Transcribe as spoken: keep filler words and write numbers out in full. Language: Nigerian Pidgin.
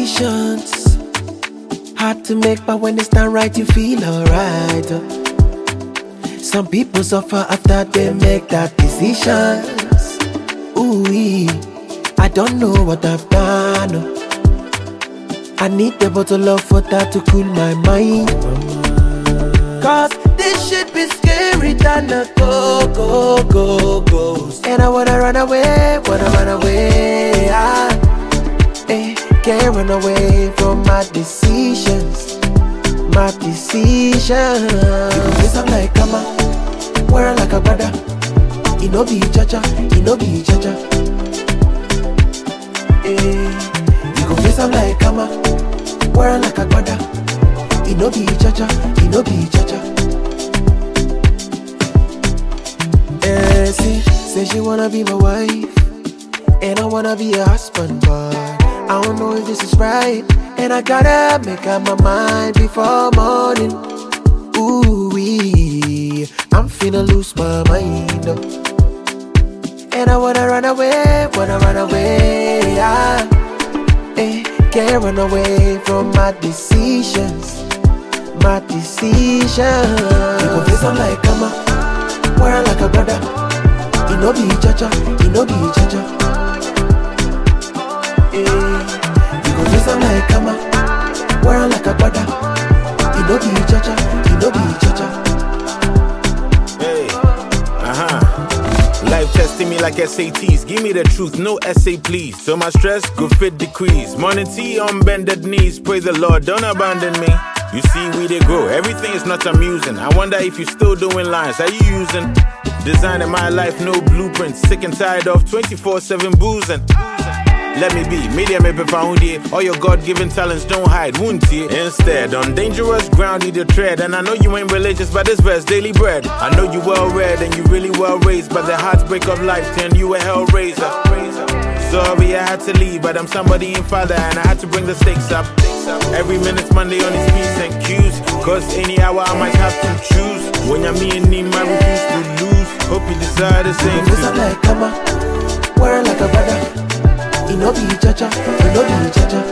decisions. Hard to make, but when it's done right, you feel alright. Some people suffer after they make that decisions. Ooh, I don't know what I've done. I need a bottle of water to cool my mind. Cause this shit be scary than a go, go, go, go. And I wanna run away, wanna run away. I eh, can't run away from my decisions. My decisions. You can face I'm like Kama, wear like a brother. It no be cha-cha, it no be cha-cha. Eh, you can face I'm like Kama, wear like a brother. It no be cha-cha, it no be cha-cha. Eh, see, say she wanna be my wife, and I wanna be a husband, but I don't know if this is right, and I gotta make up my mind before morning. Ooh-wee, I'm finna lose my mind, and I wanna run away, wanna run away. I eh, can't run away from my decisions. My decision. You go face I'm like Kama, wear like a brother. It no be cha-cha, it no be cha-cha. Eh, you go face I'm like Kama, wear like a brother. It no be cha-cha, it no be cha-cha. Hey, uh-huh. Life testing me like S A Ts. Give me the truth, no essay please. So my stress, go fit decrease. Morning tea on bended knees. Praise the Lord, don't abandon me. You see, we they grow. Everything is not amusing. I wonder if you still doing lines. Are you using? Designing my life, no blueprints. Sick and tired of twenty-four seven boozing. Let me be, media may be found here. All your God-given talents don't hide, won't you? Instead, on dangerous ground you tread. And I know you ain't religious, but this verse daily bread. I know you well read and you really well raised, but the heartbreak of life turned you a hellraiser. Sorry I had to leave, but I'm somebody in father and I had to bring the stakes up. Every minute's Monday on his P's and Q's, cause any hour I might have to choose. When you're me and him, I refuse to lose. Hope you decide the same too. I'm like Kama, wear like a brother. It no be cha-cha, it no be cha-cha.